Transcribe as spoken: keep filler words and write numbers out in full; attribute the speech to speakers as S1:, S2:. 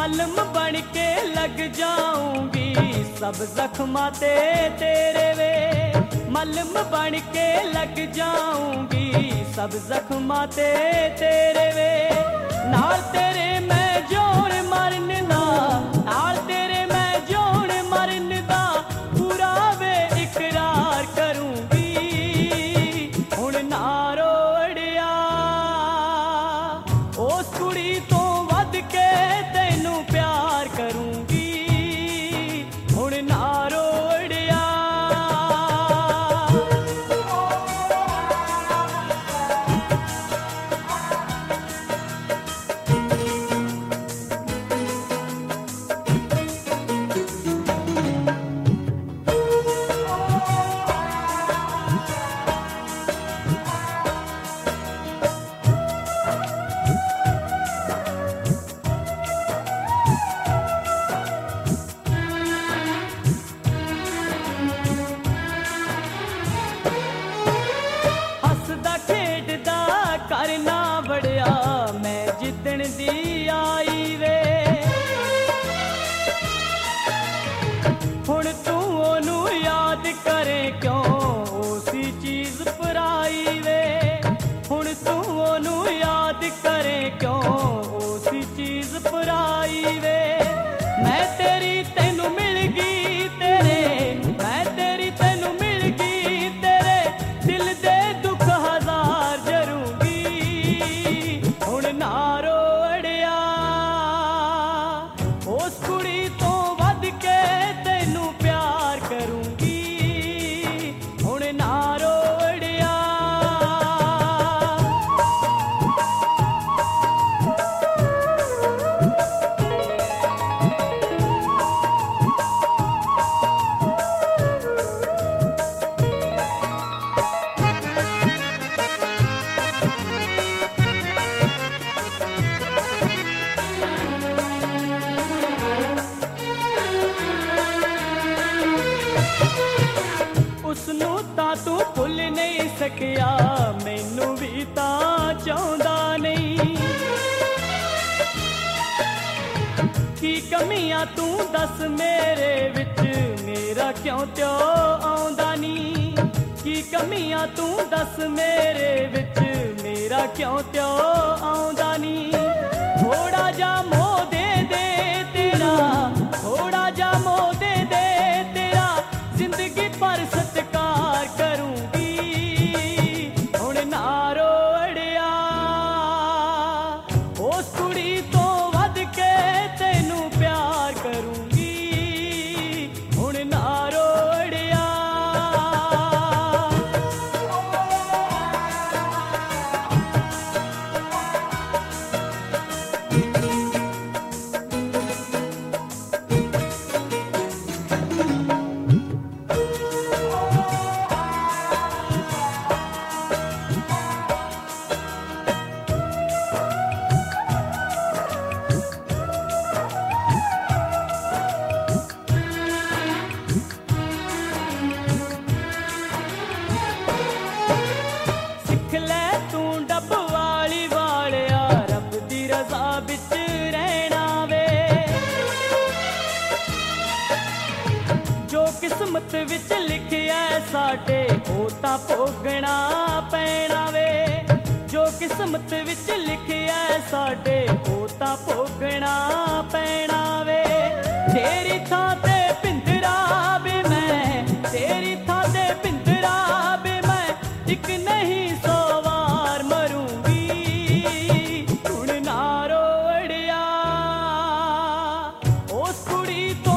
S1: मलम बन के लग जाऊंगी सब जख्मां ते तेरे वे। मलम बन के लग जाऊंगी सब जख्मां ते तेरे वे। नाल तेरे मैं जोड़ मरन दा, नाल तेरे मैं जोड़ मरन दा पूरा वे इकरार करूंगी। हुण ना रोड़िया उस कुड़ी तो वध के तैनू प्यार करूंगी। हुण ना रोड़िया करना बड़िया मैं जिदन दी आई वे। हुण तू ओनू याद करे क्यों उसी चीज पराई वे। हुण तू ओनू याद करे क्यों उसी चीज पराई वे। मैं तेरी तैनू मिल गई तेरे, मैं तेरी तैनू मिल गई तेरे दिल दे दुख हजार जरूंगी। हुण ना रोड़िया उस कुड़ी तो वध के तैनू प्यार करूंगी। हुण ना रोड़िया उसनू तां तू भुल नहीं सकिया मैनू भी तां चाहुंदा नहीं। की कमियां तू दस मेरे विच मेरा क्यों त्यो आउंदा नी। की कमियां तू दस मेरे विच मेरा क्यों त्यो आउंदा नी। थोड़ा जा मोह दे दे तेरा, थोड़ा जा मोह दे दे तेरा जिंदगी पर सत्कार करूंगी। हुण ना रोड़िया उस कुड़ी तो वध के तैनू प्यार करूंगी। हुण ना रोड़िया सिख ले तू डब वाली वालिया रब दी रज़ा बिच रहना वे। जो किस्मत विच लिखिया साडे ओ तां भोगना पैना वे। जो किस्मत विच लिखिया साडे ओ तां भोगना पैना वे। तेरी थां ते पिंजरा वे मैं, तेरी थां ते पिंजरा वे मैं एक नहीं सौ वार मरूंगी। हुण ना रोड़िया उस कुड़ी तो